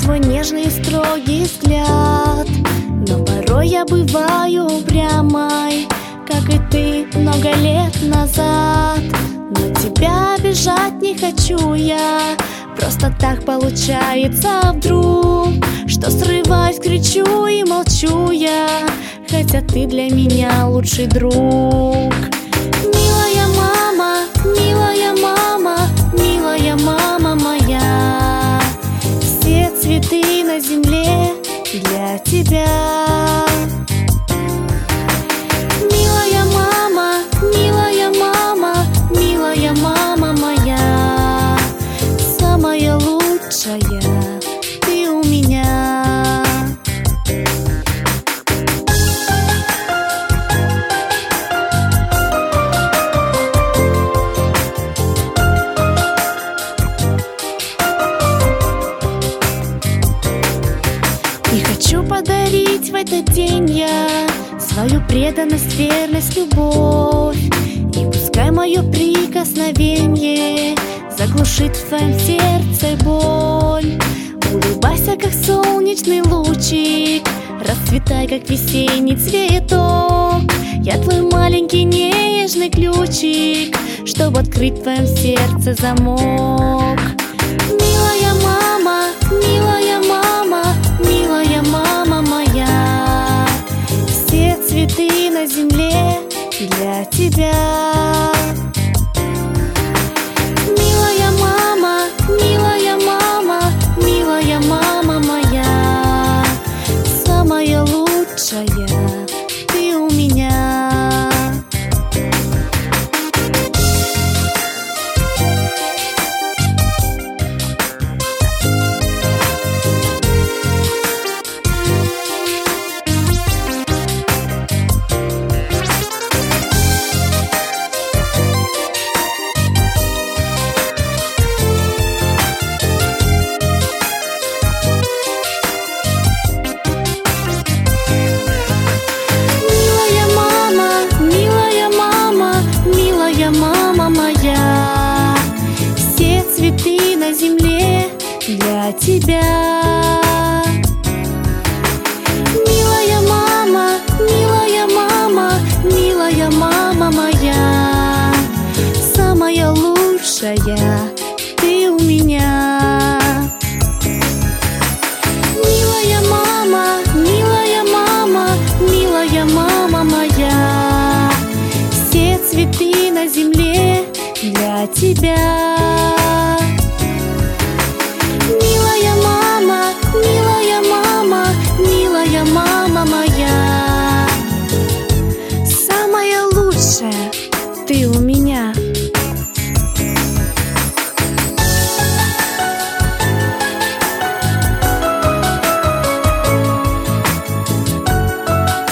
твой нежный и строгий взгляд, но порой я бываю упрямой, как и ты много лет назад. Но тебя обижать не хочу я, просто так получается вдруг, что срываюсь, кричу и молчу я, хотя ты для меня лучший друг. Милая мама, милая мама, милая мама моя, все цветы на земле для тебя. Милая мама, милая мама, милая мама моя, самая лучшая ты у меня. И хочу подарить в этот день я свою преданность, верность, любовь. И пускай мое прикосновение заглушит в твоем сердце боль. Улыбайся, как солнечный лучик, расцветай, как весенний цветок. Я твой маленький нежный ключик, чтобы открыть в твоем сердце замок. Милая мама, милая мама, милая мама моя, все цветы на земле для тебя. Милая мама, милая мама, милая мама моя, самая лучшая ты у меня. Мама моя, все цветы на земле для тебя. Милая мама, милая мама, милая мама моя, самая лучшая ты у меня. Милая мама, милая мама, милая мама моя, все цветы на земле для тебя. Милая мама, милая мама, милая мама моя, самая лучшая ты у меня.